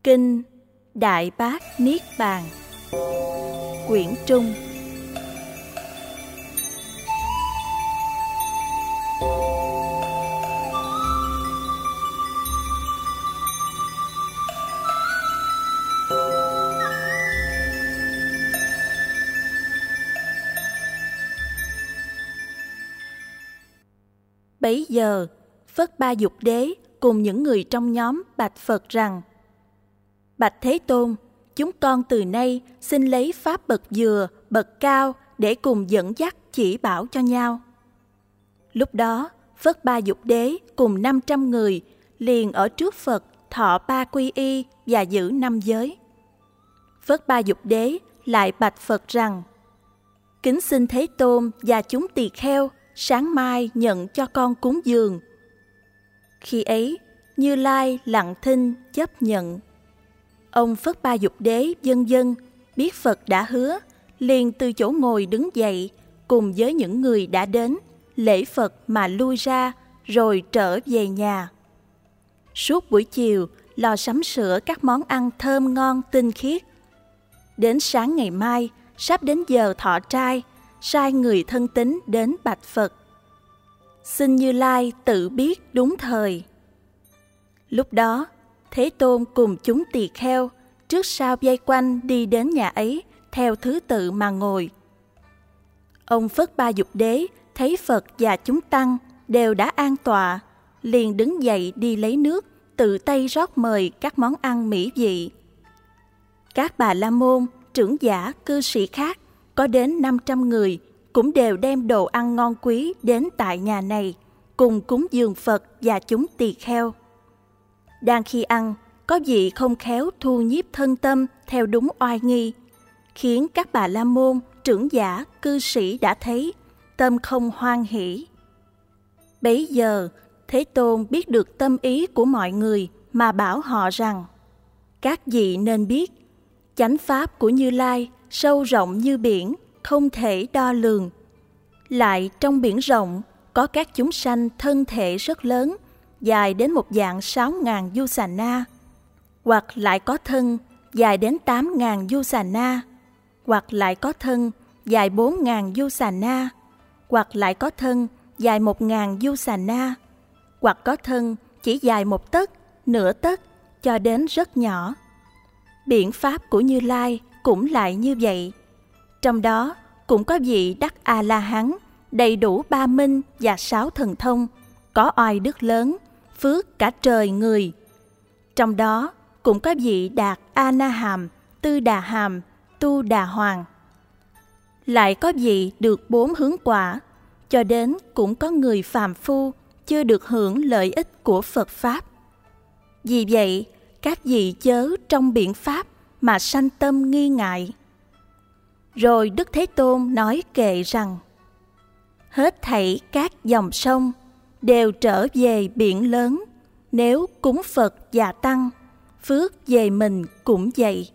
Kinh Đại Bát Niết Bàn, Quyển Trung. Bấy giờ, Phất Ba Dục Đế cùng những người trong nhóm bạch Phật rằng: Bạch Thế Tôn, chúng con từ nay xin lấy pháp bậc dừa, bậc cao để cùng dẫn dắt chỉ bảo cho nhau. Lúc đó, Phất Ba Dục Đế cùng 500 người liền ở trước Phật thọ 3 quy y và giữ 5 giới. Phất Ba Dục Đế lại bạch Phật rằng: Kính xin Thế Tôn và chúng tỳ kheo sáng mai nhận cho con cúng dường. Khi ấy, Như Lai lặng thinh chấp nhận. Ông Phất Ba Dục Đế vân vân biết Phật đã hứa, liền từ chỗ ngồi đứng dậy cùng với những người đã đến lễ Phật mà lui ra, rồi trở về nhà. Suốt buổi chiều lò sắm sửa các món ăn thơm ngon tinh khiết. Đến sáng ngày mai, sắp đến giờ thọ trai, sai người thân tín đến bạch Phật: Xin Như Lai tự biết đúng thời. Lúc đó, Thế Tôn cùng chúng tỳ kheo trước sau vây quanh đi đến nhà ấy theo thứ tự mà ngồi. Ông Phất Ba Dục Đế thấy Phật và chúng tăng đều đã an tọa, liền đứng dậy đi lấy nước, tự tay rót mời các món ăn mỹ vị. Các bà la môn, trưởng giả, cư sĩ khác có đến 500 người cũng đều đem đồ ăn ngon quý đến tại nhà này, cùng cúng dường Phật và chúng tỳ kheo. Đang khi ăn, có vị không khéo thu nhiếp thân tâm theo đúng oai nghi, khiến các bà la môn, trưởng giả, cư sĩ đã thấy, tâm không hoan hỷ. Bấy giờ, Thế Tôn biết được tâm ý của mọi người mà bảo họ rằng: Các vị nên biết, chánh pháp của Như Lai sâu rộng như biển, không thể đo lường. Lại trong biển rộng có các chúng sanh thân thể rất lớn, dài đến một vạn 6.000 du xà na, hoặc lại có thân dài đến 8.000 du xà na, hoặc lại có thân dài 4.000 du xà na, hoặc lại có thân dài 1.000 du xà na, hoặc có thân chỉ dài 1 tấc, nửa tấc, cho đến rất nhỏ. Biển pháp của Như Lai cũng lại như vậy. Trong đó cũng có vị đắc A-la-hán, đầy đủ 3 minh và 6 thần thông, có oai đức lớn, phước cả trời người. Trong đó cũng có vị đạt A-na-hàm, Tư Đà Hàm, Tu Đà Hoàng. Lại có vị được 4 hướng quả, cho đến cũng có người phàm phu chưa được hưởng lợi ích của Phật Pháp. Vì vậy, các vị chớ trong biện Pháp mà sanh tâm nghi ngại. Rồi Đức Thế Tôn nói kệ rằng: Hết thảy các dòng sông đều trở về biển lớn, nếu cúng Phật và Tăng, phước về mình cũng vậy.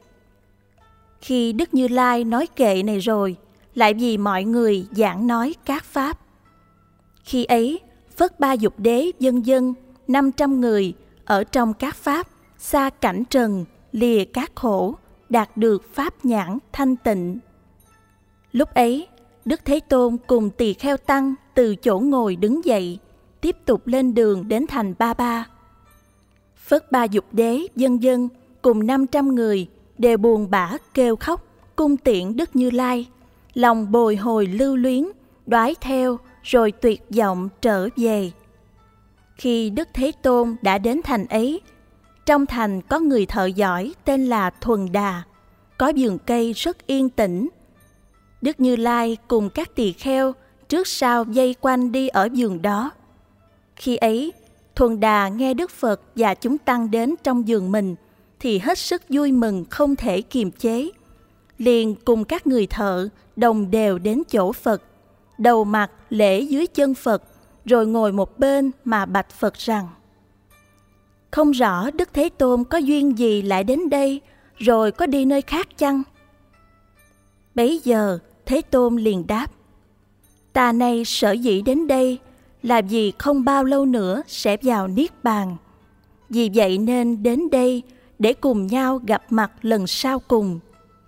Khi Đức Như Lai nói kệ này rồi, lại vì mọi người giảng nói các pháp. Khi ấy, Phất Ba Dục Đế vân vân 500 người ở trong các pháp, xa cảnh trần, lìa các khổ, đạt được pháp nhãn thanh tịnh. Lúc ấy, Đức Thế Tôn cùng tỳ kheo tăng từ chỗ ngồi đứng dậy, tiếp tục lên đường đến thành Ba Ba. Phất Ba Dục Đế vân vân cùng 500 người đều buồn bã kêu khóc cung tiễn Đức Như Lai, lòng bồi hồi lưu luyến, đoái theo rồi tuyệt vọng trở về. Khi Đức Thế Tôn đã đến thành ấy, trong thành có người thợ giỏi tên là Thuần Đà, có vườn cây rất yên tĩnh. Đức Như Lai cùng các tỳ kheo trước sau vây quanh đi ở vườn đó. Khi ấy, Thuần Đà nghe Đức Phật và chúng tăng đến trong vườn mình thì hết sức vui mừng không thể kiềm chế. Liền cùng các người thợ đồng đều đến chỗ Phật, đầu mặt lễ dưới chân Phật, rồi ngồi một bên mà bạch Phật rằng: Không rõ Đức Thế Tôn có duyên gì lại đến đây, rồi có đi nơi khác chăng? Bấy giờ Thế Tôn liền đáp: Ta nay sở dĩ đến đây là vì không bao lâu nữa sẽ vào Niết Bàn. Vì vậy nên đến đây để cùng nhau gặp mặt lần sau cùng.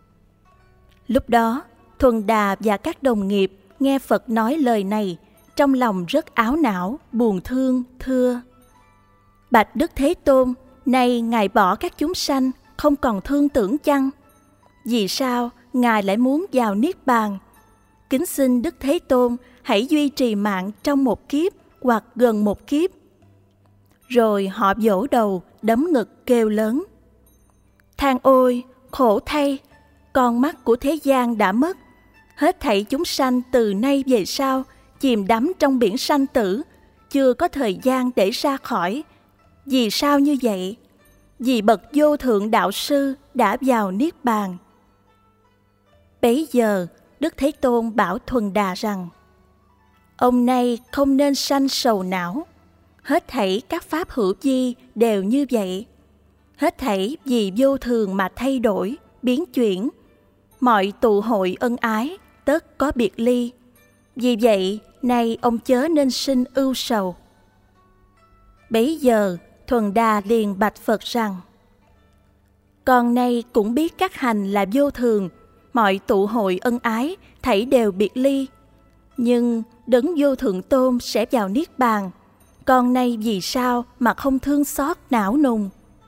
Lúc đó, Thuần Đà và các đồng nghiệp nghe Phật nói lời này, trong lòng rất áo não, buồn thương, thưa: Bạch Đức Thế Tôn, nay Ngài bỏ các chúng sanh, không còn thương tưởng chăng? Vì sao Ngài lại muốn vào Niết Bàn? Kính xin Đức Thế Tôn hãy duy trì mạng trong một kiếp hoặc gần một kiếp. Rồi họ vỗ đầu, đấm ngực kêu lớn: Than ôi, khổ thay, con mắt của thế gian đã mất. Hết thảy chúng sanh từ nay về sau chìm đắm trong biển sanh tử, chưa có thời gian để ra khỏi. Vì sao như vậy? Vì bậc vô thượng đạo sư đã vào Niết Bàn. Bấy giờ, Đức Thế Tôn bảo Thuần Đà rằng: Ông nay không nên sanh sầu não. Hết thảy các pháp hữu vi đều như vậy. Hết thảy vì vô thường mà thay đổi, biến chuyển. Mọi tụ hội ân ái, tất có biệt ly. Vì vậy, nay ông chớ nên sinh ưu sầu. Bấy giờ, Thuần Đà liền bạch Phật rằng: Con nay cũng biết các hành là vô thường, mọi tụ hội ân ái thảy đều biệt ly. Nhưng Đấng Vô Thượng Tôn sẽ vào Niết Bàn, con nay vì sao mà không thương xót não nùng?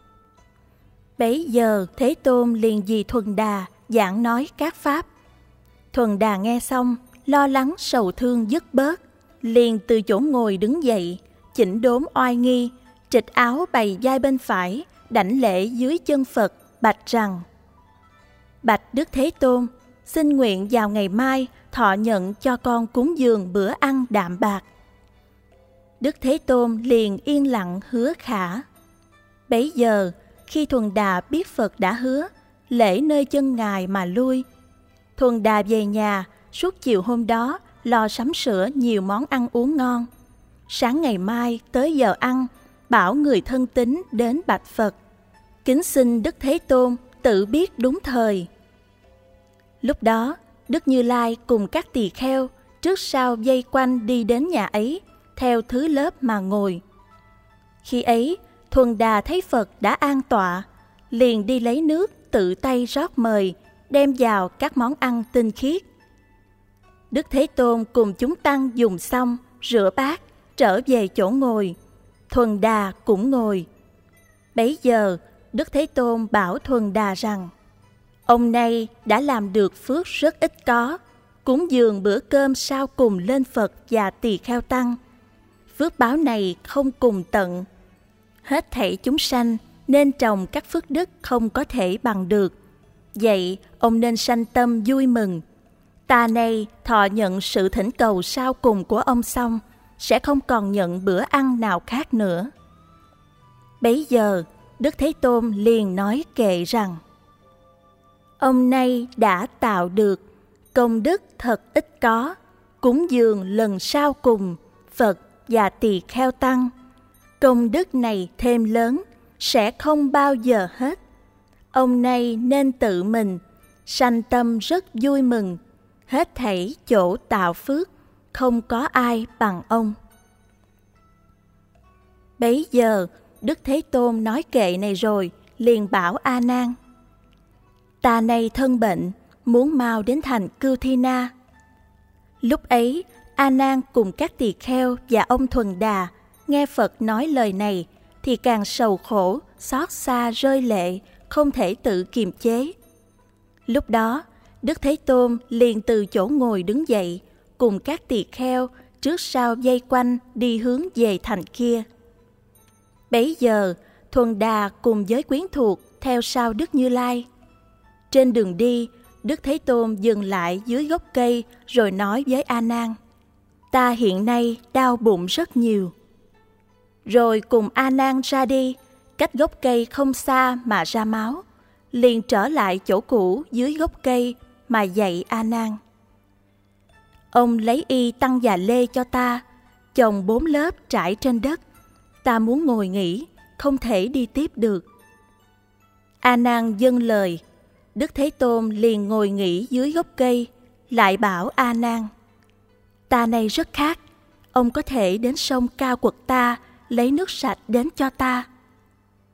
Bấy giờ Thế Tôn liền vì Thuần Đà giảng nói các pháp. Thuần Đà nghe xong, lo lắng sầu thương dứt bớt, liền từ chỗ ngồi đứng dậy, chỉnh đốn oai nghi, trịch áo bày vai bên phải, đảnh lễ dưới chân Phật, bạch rằng: Bạch Đức Thế Tôn, xin nguyện vào ngày mai thọ nhận cho con cúng dường bữa ăn đạm bạc. Đức Thế Tôn liền yên lặng hứa khả. Bấy giờ, khi Thuần Đà biết Phật đã hứa, lễ nơi chân Ngài mà lui. Thuần Đà về nhà, suốt chiều hôm đó lo sắm sửa nhiều món ăn uống ngon. Sáng ngày mai tới giờ ăn, bảo người thân tín đến bạch Phật, kính xin Đức Thế Tôn tự biết đúng thời. Lúc đó, Đức Như Lai cùng các tỳ kheo trước sau vây quanh đi đến nhà ấy, theo thứ lớp mà ngồi. Khi ấy, Thuần Đà thấy Phật đã an tọa, liền đi lấy nước tự tay rót mời, đem vào các món ăn tinh khiết. Đức Thế Tôn cùng chúng tăng dùng xong, rửa bát, trở về chỗ ngồi. Thuần Đà cũng ngồi. Bấy giờ, Đức Thế Tôn bảo Thuần Đà rằng: Ông nay đã làm được phước rất ít có, cúng dường bữa cơm sau cùng lên Phật và tỳ kheo tăng. Phước báo này không cùng tận. Hết thảy chúng sanh nên trồng các phước đức không có thể bằng được. Vậy ông nên sanh tâm vui mừng. Ta nay thọ nhận sự thỉnh cầu sau cùng của ông xong, sẽ không còn nhận bữa ăn nào khác nữa. Bấy giờ, Đức Thế Tôn liền nói kệ rằng: Ông nay đã tạo được, công đức thật ít có, cúng dường lần sau cùng, Phật và tỳ kheo tăng. Công đức này thêm lớn, sẽ không bao giờ hết. Ông nay nên tự mình, sanh tâm rất vui mừng, hết thảy chỗ tạo phước, không có ai bằng ông. Bấy giờ, Đức Thế Tôn nói kệ này rồi, liền bảo A Nan: Ta nay thân bệnh, muốn mau đến thành Cưu Thi Na. Lúc ấy, A Nan cùng các tỳ kheo và ông Thuần Đà nghe Phật nói lời này thì càng sầu khổ, xót xa rơi lệ, không thể tự kiềm chế. Lúc đó, Đức Thế Tôn liền từ chỗ ngồi đứng dậy, cùng các tỳ kheo trước sau vây quanh đi hướng về thành kia. Bấy giờ, Thuần Đà cùng với quyến thuộc theo sau Đức Như Lai. Trên đường đi, Đức Thế Tôn dừng lại dưới gốc cây rồi nói với A Nan: Ta hiện nay đau bụng rất nhiều. Rồi cùng A Nan ra đi, cách gốc cây không xa mà ra máu, liền trở lại chỗ cũ dưới gốc cây mà dạy A Nan: Ông lấy y tăng già lê cho ta, chồng 4 lớp trải trên đất. Ta muốn ngồi nghỉ, không thể đi tiếp được. A Nan dâng lời. Đức Thế Tôn liền ngồi nghỉ dưới gốc cây, lại bảo A Nan: Ta nay rất khát, ông có thể đến sông Cao Quật ta lấy nước sạch đến cho ta.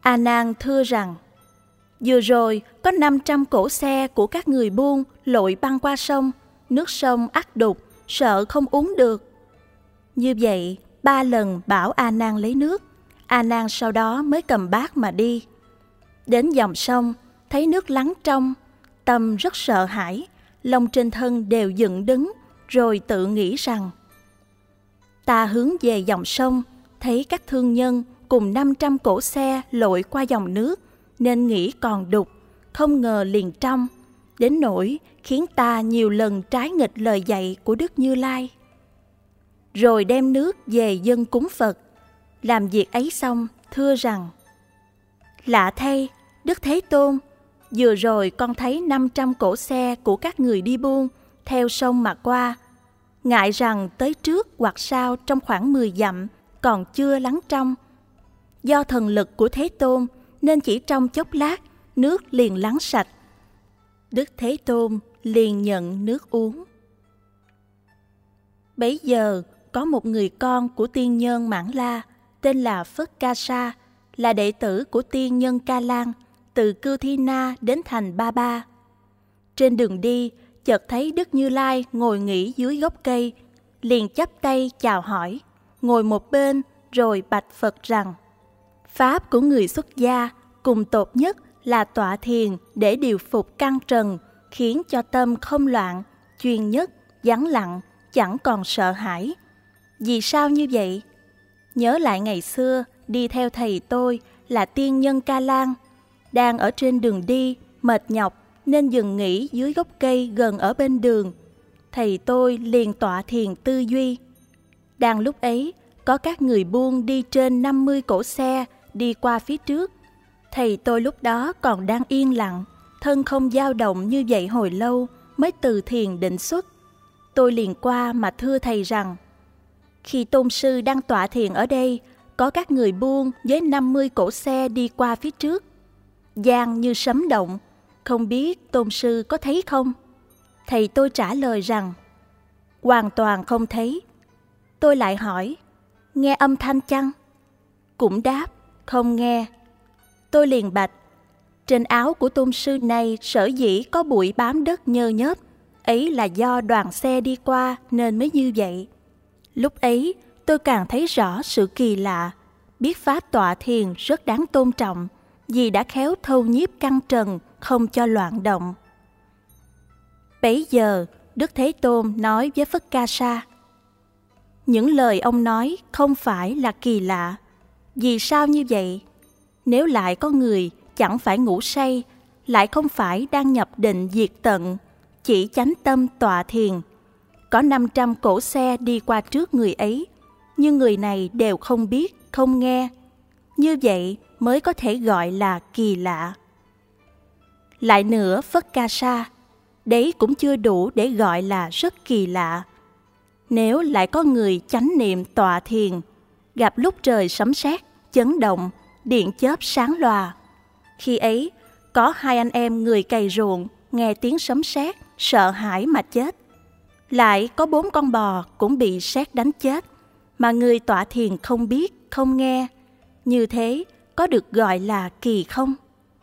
A Nan thưa rằng: vừa rồi có 500 cỗ xe của các người buôn lội băng qua sông, nước sông ắt đục, sợ không uống được. Như vậy 3 lần bảo A Nan lấy nước. A Nan sau đó mới cầm bát mà đi. Đến dòng sông, thấy nước lắng trong, tâm rất sợ hãi, lông trên thân đều dựng đứng, rồi tự nghĩ rằng: ta hướng về dòng sông, thấy các thương nhân cùng 500 cỗ xe lội qua dòng nước, nên nghĩ còn đục, không ngờ liền trong, đến nỗi khiến ta nhiều lần trái nghịch lời dạy của Đức Như Lai. Rồi đem nước về dâng cúng Phật. Làm việc ấy xong, thưa rằng: lạ thay, Đức Thế Tôn, vừa rồi con thấy 500 cỗ xe của các người đi buôn theo sông mà qua, ngại rằng tới trước hoặc sau trong khoảng 10 dặm còn chưa lắng trong. Do thần lực của Thế Tôn nên chỉ trong chốc lát nước liền lắng sạch. Đức Thế Tôn liền nhận nước uống. Bấy giờ có một người con của tiên nhân Mãn La tên là Phất Ca Sa, là đệ tử của tiên nhân Ca Lan, từ Cư Thi Na đến thành Ba Ba. Trên đường đi, chợt thấy Đức Như Lai ngồi nghỉ dưới gốc cây, liền chắp tay chào hỏi, ngồi một bên rồi bạch Phật rằng: pháp của người xuất gia cùng tột nhất là tọa thiền để điều phục căn trần, khiến cho tâm không loạn, chuyên nhất, vắng lặng, chẳng còn sợ hãi. Vì sao như vậy? Nhớ lại ngày xưa đi theo thầy tôi là tiên nhân Ca Lan, đang ở trên đường đi mệt nhọc nên dừng nghỉ dưới gốc cây gần ở bên đường. Thầy tôi liền tọa thiền tư duy. Đang lúc ấy có các người buôn đi trên 50 cỗ xe đi qua phía trước. Thầy tôi lúc đó còn đang yên lặng, thân không dao động như vậy hồi lâu mới từ thiền định xuất. Tôi liền qua mà thưa thầy rằng: khi tôn sư đang tọa thiền ở đây, có các người buôn với 50 cỗ xe đi qua phía trước. Giang như sấm động, không biết tôn sư có thấy không? Thầy tôi trả lời rằng: hoàn toàn không thấy. Tôi lại hỏi: nghe âm thanh chăng? Cũng đáp: không nghe. Tôi liền bạch: trên áo của tôn sư này sở dĩ có bụi bám đất nhơ nhớp, ấy là do đoàn xe đi qua nên mới như vậy. Lúc ấy tôi càng thấy rõ sự kỳ lạ, biết pháp tọa thiền rất đáng tôn trọng, vì đã khéo thâu nhiếp căn trần, không cho loạn động. Bấy giờ Đức Thế Tôn nói với Phất Ca Sa: những lời ông nói không phải là kỳ lạ. Vì sao như vậy? Nếu lại có người chẳng phải ngủ say, lại không phải đang nhập định diệt tận, chỉ chánh tâm tọa thiền, có 500 cỗ xe đi qua trước người ấy, nhưng người này đều không biết, không nghe, như vậy mới có thể gọi là kỳ lạ. Lại nữa Phất Ca Sa, đấy cũng chưa đủ để gọi là rất kỳ lạ. Nếu lại có người chánh niệm tọa thiền, gặp lúc trời sấm sét, chấn động, điện chớp sáng lòa, khi ấy có 2 anh em người cày ruộng nghe tiếng sấm sét, sợ hãi mà chết. Lại có 4 con bò cũng bị sét đánh chết, mà người tọa thiền không biết, không nghe. Như thế có được gọi là kỳ không?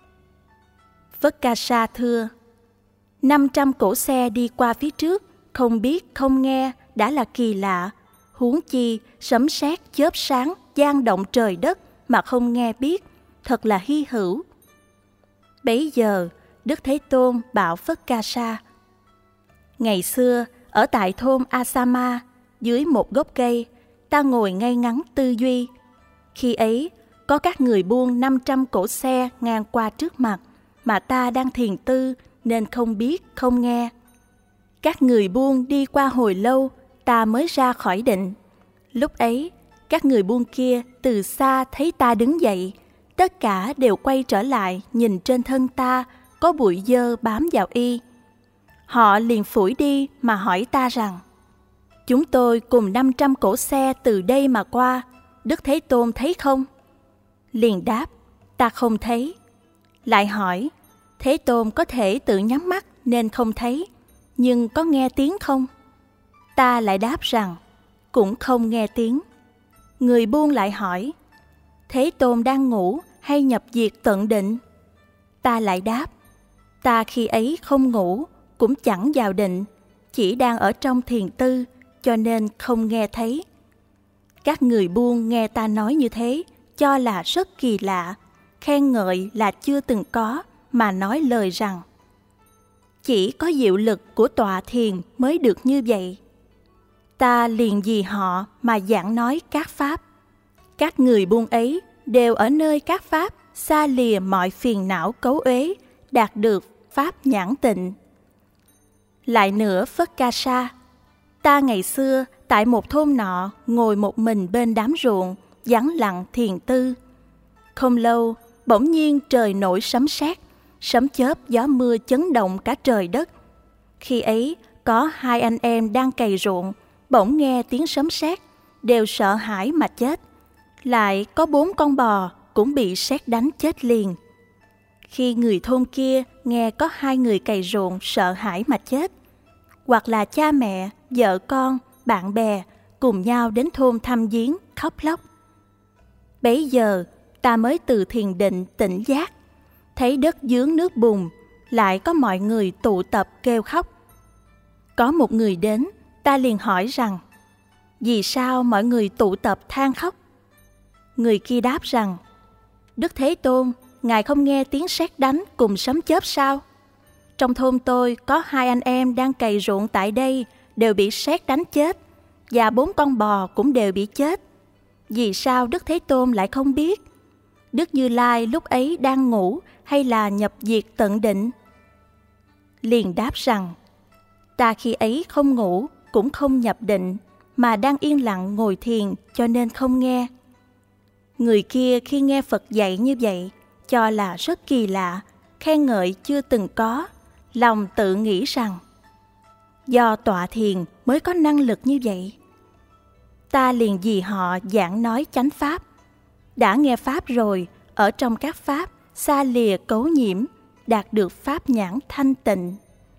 Phất Ca Sa thưa: 500 cỗ xe đi qua phía trước, không biết, không nghe đã là kỳ lạ, huống chi sấm sét chớp sáng vang động trời đất mà không nghe biết, thật là hy hữu. Bấy giờ Đức Thế Tôn bảo Phất Ca Sa: ngày xưa ở tại thôn Asama, dưới một gốc cây, ta ngồi ngay ngắn tư duy. Khi ấy có các người buôn 500 cỗ xe ngang qua trước mặt, mà ta đang thiền tư nên không biết, không nghe. Các người buôn đi qua hồi lâu, ta mới ra khỏi định. Lúc ấy các người buôn kia từ xa thấy ta đứng dậy, tất cả đều quay trở lại nhìn trên thân ta có bụi dơ bám vào y. Họ liền phủi đi mà hỏi ta rằng: chúng tôi cùng 500 cỗ xe từ đây mà qua, Đức Thế Tôn thấy không? Liền đáp: ta không thấy. Lại hỏi: Thế Tôn có thể tự nhắm mắt nên không thấy, nhưng có nghe tiếng không? Ta lại đáp rằng: cũng không nghe tiếng. Người buôn lại hỏi: Thế Tôn đang ngủ hay nhập diệt tận định? Ta lại đáp, ta khi ấy không ngủ, cũng chẳng vào định, chỉ đang ở trong thiền tư, cho nên không nghe thấy. Các người buôn nghe ta nói như thế, cho là rất kỳ lạ, khen ngợi là chưa từng có, mà nói lời rằng chỉ có diệu lực của tọa thiền mới được như vậy. Ta liền vì họ mà giảng nói các pháp. Các người buôn ấy đều ở nơi các pháp, xa lìa mọi phiền não cấu uế, đạt được pháp nhãn tịnh. Lại nữa Phất Ca Sa, ta ngày xưa tại một thôn nọ ngồi một mình bên đám ruộng, vắng lặng thiền tư. Không lâu, bỗng nhiên trời nổi sấm sét, sấm chớp gió mưa chấn động cả trời đất. Khi ấy, có 2 anh em đang cày ruộng, bỗng nghe tiếng sấm sét, đều sợ hãi mà chết. Lại có 4 con bò cũng bị sét đánh chết liền. Khi người thôn kia nghe có 2 người cày ruộng sợ hãi mà chết, hoặc là cha mẹ, vợ con, bạn bè cùng nhau đến thôn thăm viếng, khóc lóc. Bấy giờ ta mới từ thiền định tỉnh giác, thấy đất dướng nước bùn, lại có mọi người tụ tập kêu khóc. Có một người đến, ta liền hỏi rằng, vì sao mọi người tụ tập than khóc? Người kia đáp rằng, Đức Thế Tôn, Ngài không nghe tiếng sét đánh cùng sấm chớp sao? Trong thôn tôi có 2 anh em đang cày ruộng tại đây, đều bị sét đánh chết, và 4 con bò cũng đều bị chết. Vì sao Đức Thế Tôn lại không biết? Đức Như Lai lúc ấy đang ngủ hay là nhập diệt tận định? Liền đáp rằng, ta khi ấy không ngủ cũng không nhập định, mà đang yên lặng ngồi thiền, cho nên không nghe. Người kia khi nghe Phật dạy như vậy, cho là rất kỳ lạ, khen ngợi chưa từng có, lòng tự nghĩ rằng, do tọa thiền mới có năng lực như vậy. Ta liền vì họ giảng nói chánh pháp. Đã nghe pháp rồi, ở trong các pháp, xa lìa cấu nhiễm, đạt được pháp nhãn thanh tịnh.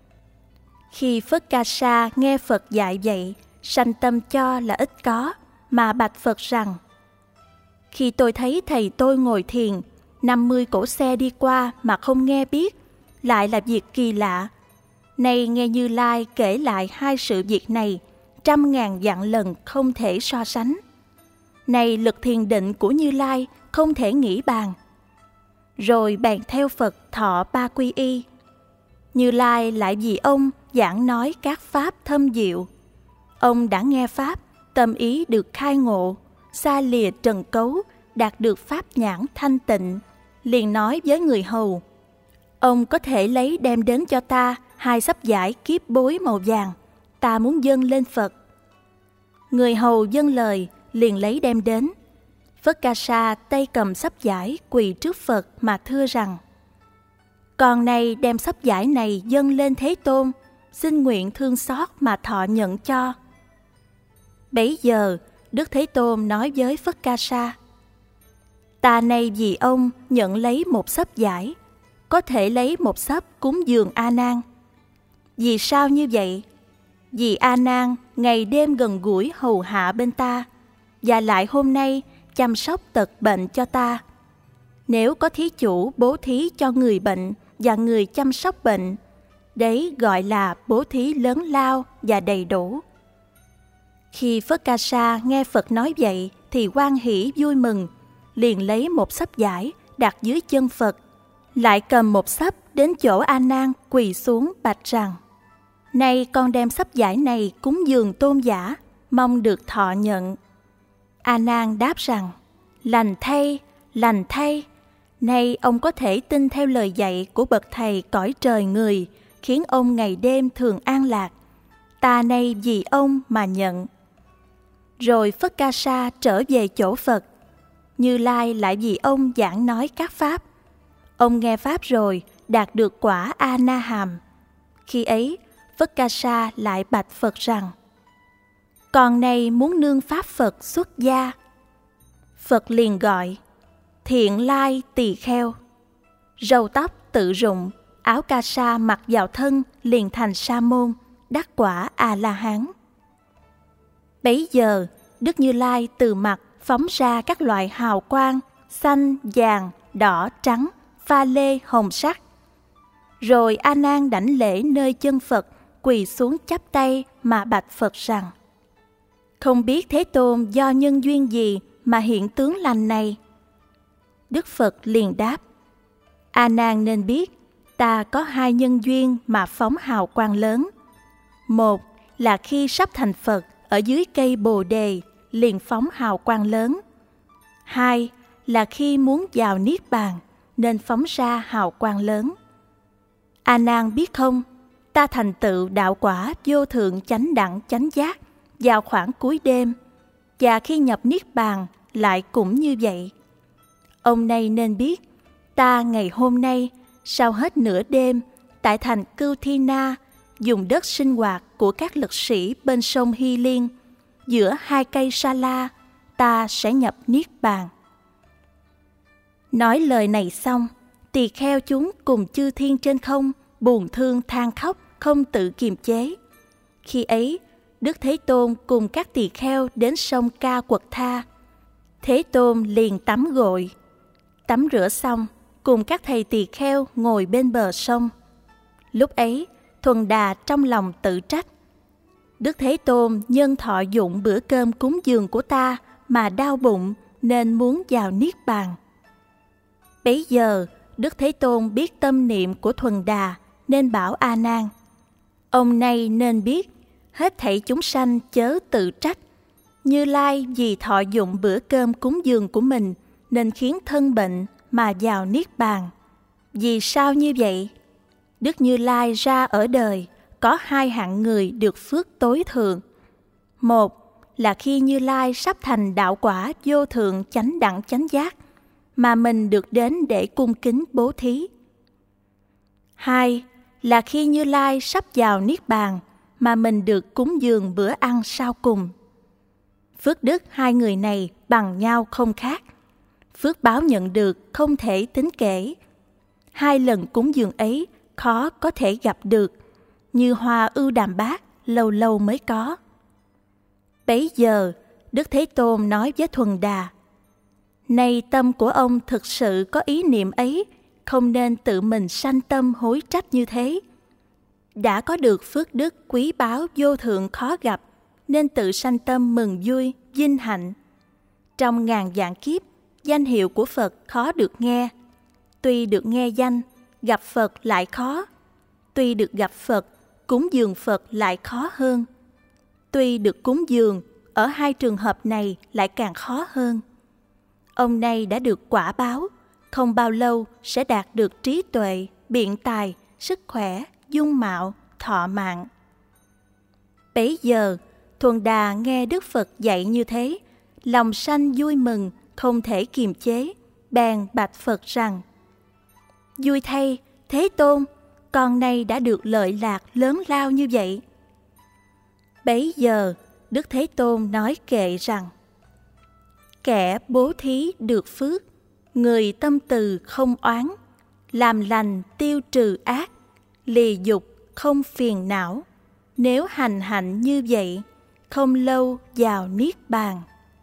Khi Phất Ca Sa nghe Phật dạy vậy, sanh tâm cho là ít có, mà bạch Phật rằng, khi tôi thấy thầy tôi ngồi thiền, 50 cỗ xe đi qua mà không nghe biết, lại là việc kỳ lạ. Nay nghe Như Lai kể lại 2 sự việc này, 100.000 vạn lần không thể so sánh. Này lực thiền định của Như Lai không thể nghĩ bàn. Rồi bèn theo Phật thọ 3 quy y. Như Lai lại vì ông giảng nói các pháp thâm diệu. Ông đã nghe pháp, tâm ý được khai ngộ, xa lìa trần cấu, đạt được pháp nhãn thanh tịnh, liền nói với người hầu, ông có thể lấy đem đến cho ta 2 sắp vải kiếp bối màu vàng, ta muốn dâng lên Phật. Người hầu dâng lời, liền lấy đem đến. Phất Ca Sa tay cầm sắp vải quỳ trước Phật mà thưa rằng, con nay đem sắp vải này dâng lên Thế Tôn, xin nguyện thương xót mà thọ nhận cho. Bấy giờ Đức Thế Tôn nói với Phất Ca Sa, ta nay vì ông nhận lấy một sắp vải, có thể lấy một sắp cúng dường A Nan. Vì sao như vậy? Vì A Nan ngày đêm gần gũi hầu hạ bên ta, và lại hôm nay chăm sóc tật bệnh cho ta. Nếu có thí chủ bố thí cho người bệnh và người chăm sóc bệnh, đấy gọi là bố thí lớn lao và đầy đủ. Khi Phất Ca Sa nghe Phật nói vậy thì hoan hỷ vui mừng, liền lấy một sắp vải đặt dưới chân Phật, lại cầm một sắp đến chỗ A Nan quỳ xuống bạch rằng, nay con đem sắp vải này cúng dường tôn giả, mong được thọ nhận. A Nan đáp rằng, lành thay, lành thay. Nay ông có thể tin theo lời dạy của bậc thầy cõi trời người, khiến ông ngày đêm thường an lạc. Ta nay vì ông mà nhận. Rồi Phất Ca Sa trở về chỗ Phật. Như Lai lại vì ông giảng nói các pháp. Ông nghe pháp rồi, đạt được quả A Na Hàm. Khi ấy, Phất Ca Sa lại bạch Phật rằng, con này muốn nương pháp Phật xuất gia. Phật liền gọi, Thiện Lai Tỳ Kheo. Râu tóc tự rụng, áo ca sa mặc vào thân liền thành sa môn, đắc quả A La Hán. Bấy giờ Đức Như Lai từ mặt phóng ra các loại hào quang xanh, vàng, đỏ, trắng, pha lê, hồng sắc. Rồi A Nan đảnh lễ nơi chân Phật, quỳ xuống chắp tay mà bạch Phật rằng: không biết Thế Tôn do nhân duyên gì mà hiện tướng lành này? Đức Phật liền đáp: A Nan nên biết, ta có hai nhân duyên mà phóng hào quang lớn. Một là khi sắp thành Phật, ở dưới cây Bồ Đề liền phóng hào quang lớn. Hai là khi muốn vào Niết Bàn nên phóng ra hào quang lớn. A Nan biết không, ta thành tựu đạo quả vô thượng chánh đẳng chánh giác vào khoảng cuối đêm, và khi nhập Niết Bàn lại cũng như vậy. Ông này nên biết, ta ngày hôm nay sau hết nửa đêm tại thành Cưu Thi Na, dùng đất sinh hoạt của các lực sĩ bên sông Hy Liên, giữa hai cây sa la, ta sẽ nhập Niết Bàn. Nói lời này xong, tỳ kheo chúng cùng chư thiên trên không buồn thương than khóc, không tự kiềm chế. Khi ấy, Đức Thế Tôn cùng các tỳ kheo đến sông Ca Quật Tha. Thế Tôn liền tắm gội. Tắm rửa xong, cùng các thầy tỳ kheo ngồi bên bờ sông. Lúc ấy, Thuần Đà trong lòng tự trách: Đức Thế Tôn nhân thọ dụng bữa cơm cúng dường của ta mà đau bụng, nên muốn vào Niết Bàn. Bấy giờ, Đức Thế Tôn biết tâm niệm của Thuần Đà, nên bảo A Nan: ông này nên biết, hết thảy chúng sanh chớ tự trách. Như Lai vì thọ dụng bữa cơm cúng dường của mình nên khiến thân bệnh mà vào Niết Bàn. Vì sao như vậy? Đức Như Lai ra ở đời có hai hạng người được phước tối thượng. Một là khi Như Lai sắp thành đạo quả vô thượng chánh đẳng chánh giác, mà mình được đến để cung kính bố thí. Hai là khi Như Lai sắp vào Niết Bàn, mà mình được cúng dường bữa ăn sau cùng. Phước đức hai người này bằng nhau không khác. Phước báo nhận được không thể tính kể. Hai lần cúng dường ấy khó có thể gặp được, như hoa ưu đàm bát lâu lâu mới có. Bấy giờ, Đức Thế Tôn nói với Thuần Đà: này tâm của ông thực sự có ý niệm ấy, không nên tự mình sanh tâm hối trách như thế. Đã có được phước đức quý báu vô thượng khó gặp, nên tự sanh tâm mừng vui, vinh hạnh. Trong ngàn vạn kiếp, danh hiệu của Phật khó được nghe. Tuy được nghe danh, gặp Phật lại khó. Tuy được gặp Phật, cúng dường Phật lại khó hơn. Tuy được cúng dường, ở hai trường hợp này lại càng khó hơn. Ông này đã được quả báo, không bao lâu sẽ đạt được trí tuệ, biện tài, sức khỏe, dung mạo, thọ mạng. Bấy giờ, Thuần Đà nghe Đức Phật dạy như thế, lòng sanh vui mừng, không thể kiềm chế, bèn bạch Phật rằng: vui thay, Thế Tôn, con này đã được lợi lạc lớn lao như vậy. Bấy giờ, Đức Thế Tôn nói kệ rằng: kẻ bố thí được phước, người tâm từ không oán, làm lành tiêu trừ ác, lìa dục không phiền não. Nếu hành hạnh như vậy, không lâu vào Niết Bàn.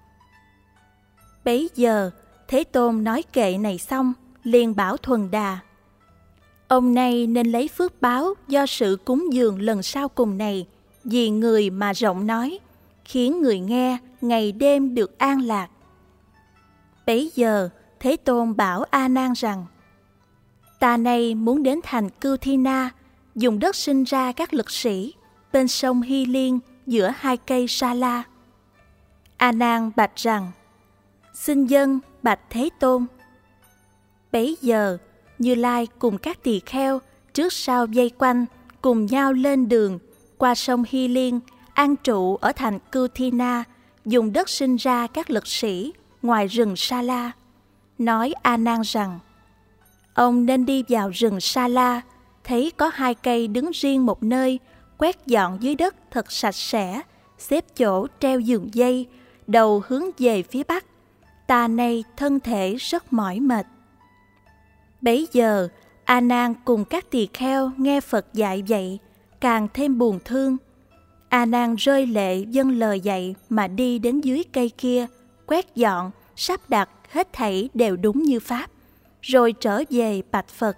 Bấy giờ, Thế Tôn nói kệ này xong, liền bảo Thuần Đà: ông này nên lấy phước báo do sự cúng dường lần sau cùng này, vì người mà rộng nói, khiến người nghe ngày đêm được an lạc. Bấy giờ, Thế Tôn bảo A Nan rằng: ta nay muốn đến thành Cưu Thi Na, dùng đất sinh ra các lực sĩ, bên sông Hy Liên giữa hai cây sa la. A Nan bạch rằng: xin dâng bạch Thế Tôn. Bấy giờ, Như Lai cùng các tỳ kheo trước sau vây quanh, cùng nhau lên đường qua sông Hy Liên, an trụ ở thành Cưu Thi Na, dùng đất sinh ra các lực sĩ ngoài rừng Sa La. Nói A Nan rằng: ông nên đi vào rừng Sa La, thấy có hai cây đứng riêng một nơi, quét dọn dưới đất thật sạch sẽ, xếp chỗ treo giường dây, đầu hướng về phía bắc. Ta nay thân thể rất mỏi mệt. Bấy giờ, A Nan cùng các tỳ kheo nghe Phật dạy vậy, càng thêm buồn thương. A Nan rơi lệ dâng lời dạy mà đi đến dưới cây kia, quét dọn, sắp đặt hết thảy đều đúng như pháp. rồi trở về bạch Phật.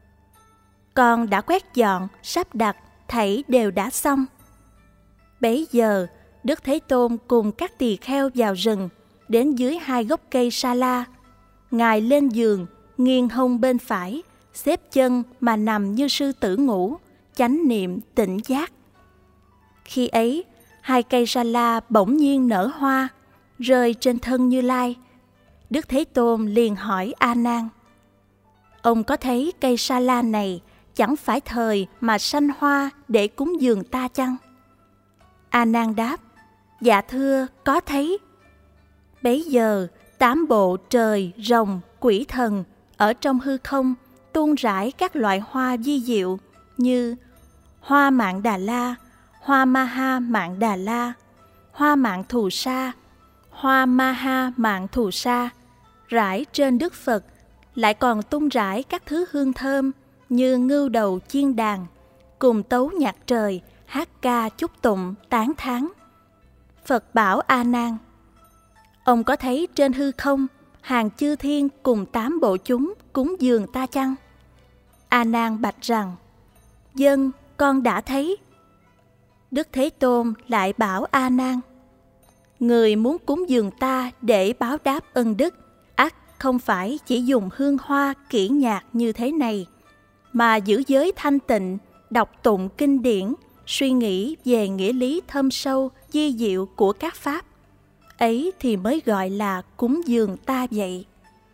Con đã quét dọn, sắp đặt, thảy đều đã xong. Bấy giờ, Đức Thế Tôn cùng các tỳ kheo vào rừng, đến dưới 2 gốc cây sa la. Ngài lên giường, nghiêng hông bên phải, xếp chân mà nằm như sư tử ngủ, chánh niệm tỉnh giác. Khi ấy, 2 cây sa la bỗng nhiên nở hoa, rơi trên thân Như Lai. Đức Thế Tôn liền hỏi A Nan: ông có thấy cây sa la này chẳng phải thời mà sanh hoa để cúng dường ta chăng? A Nan đáp: dạ thưa, có thấy. Bấy giờ 8 bộ trời, rồng, quỷ thần ở trong hư không tuôn rải các loại hoa vi diệu như hoa Mạn Đà La, hoa Maha Mạn Đà La, hoa Mạn Thù Sa, hoa Maha Mạn Thù Sa, rải trên Đức Phật. Lại còn tung rải các thứ hương thơm như ngưu đầu chiên đàn, cùng tấu nhạc trời, hát ca chúc tụng tán thán. Phật bảo A Nan: ông có thấy trên hư không hàng chư thiên cùng 8 bộ chúng cúng dường ta chăng? A Nan bạch rằng: vâng, con đã thấy. Đức Thế Tôn lại bảo A Nan: người muốn cúng dường ta để báo đáp ân đức, ắt không phải chỉ dùng hương hoa kỹ nhạc như thế này, mà giữ giới thanh tịnh, đọc tụng kinh điển, suy nghĩ về nghĩa lý thâm sâu, vi diệu của các pháp. Ấy thì mới gọi là cúng dường ta vậy.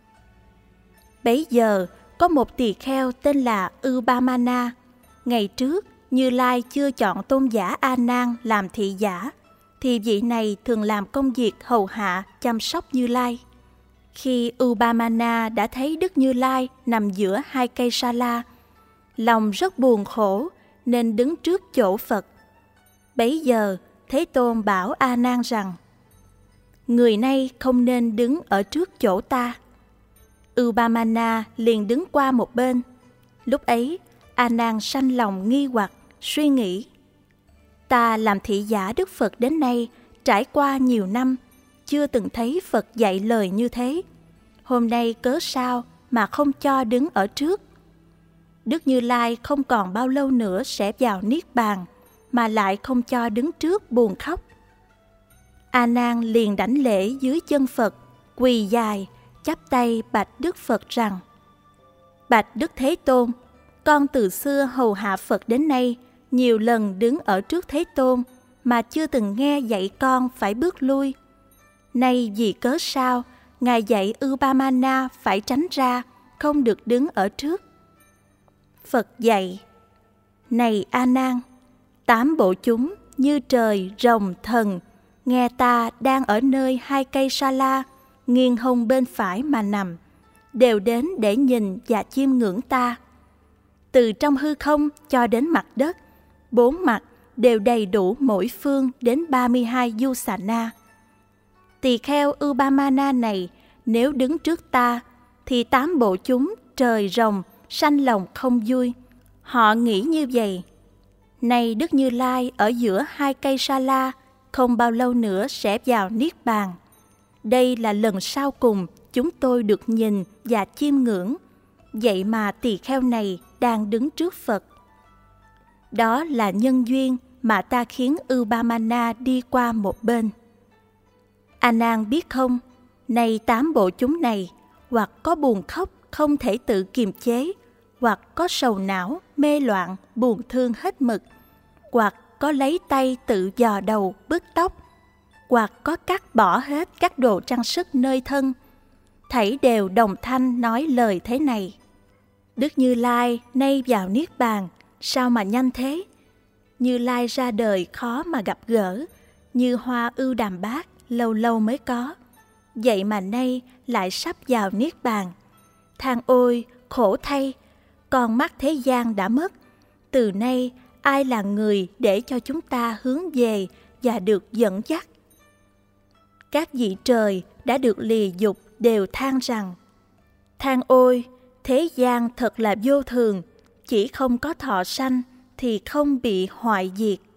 Bấy giờ, có một tỳ kheo tên là Ubamana. Ngày trước, Như Lai chưa chọn tôn giả A Nan làm thị giả, thì vị này thường làm công việc hầu hạ, chăm sóc Như Lai. Khi Ubamana đã thấy Đức Như Lai nằm giữa 2 cây sa la, lòng rất buồn khổ nên đứng trước chỗ Phật. Bấy giờ, Thế Tôn bảo A Nan rằng: người này không nên đứng ở trước chỗ ta. Ubamana liền đứng qua một bên. Lúc ấy, A Nan sanh lòng nghi hoặc, suy nghĩ: ta làm thị giả Đức Phật đến nay, trải qua nhiều năm, chưa từng thấy Phật dạy lời như thế. Hôm nay cớ sao mà không cho đứng ở trước? Đức Như Lai không còn bao lâu nữa sẽ vào Niết Bàn, mà lại không cho đứng trước buồn khóc. A Nan liền đảnh lễ dưới chân Phật, quỳ dài, chắp tay bạch Đức Phật rằng: bạch Đức Thế Tôn, con từ xưa hầu hạ Phật đến nay, nhiều lần đứng ở trước Thế Tôn, mà chưa từng nghe dạy con phải bước lui. Nay vì cớ sao Ngài dạy Ubamana phải tránh ra, không được đứng ở trước? Phật dạy: này A Nan, 8 bộ chúng như trời, rồng, thần nghe ta đang ở nơi 2 cây sa la, nghiêng hông bên phải mà nằm, đều đến để nhìn và chiêm ngưỡng ta. Từ trong hư không cho đến mặt đất, 4 mặt đều đầy đủ mỗi phương đến 32 du xà na. Tỳ kheo Ubamana này nếu đứng trước ta, thì 8 bộ chúng trời, rồng sanh lòng không vui. Họ nghĩ như vậy: nay Đức Như Lai ở giữa 2 cây sa la, không bao lâu nữa sẽ vào Niết Bàn. Đây là lần sau cùng chúng tôi được nhìn và chiêm ngưỡng. Vậy mà tỳ kheo này đang đứng trước Phật. Đó là nhân duyên mà ta khiến Ubamana đi qua một bên. A Nan biết không, nay 8 bộ chúng này hoặc có buồn khóc không thể tự kiềm chế, hoặc có sầu não, mê loạn, buồn thương hết mực, hoặc có lấy tay tự dò đầu, bứt tóc, hoặc có cắt bỏ hết các đồ trang sức nơi thân, thảy đều đồng thanh nói lời thế này: Đức Như Lai nay vào Niết Bàn, sao mà nhanh thế? Như Lai ra đời khó mà gặp gỡ, như hoa ưu đàm bát lâu lâu mới có. Vậy mà nay lại sắp vào Niết Bàn. Than ôi, khổ thay, con mắt thế gian đã mất. Từ nay ai là người để cho chúng ta hướng về và được dẫn dắt? Các vị trời đã được lìa dục đều than rằng: than ôi, thế gian thật là vô thường, chỉ không có thọ sanh thì không bị hoại diệt.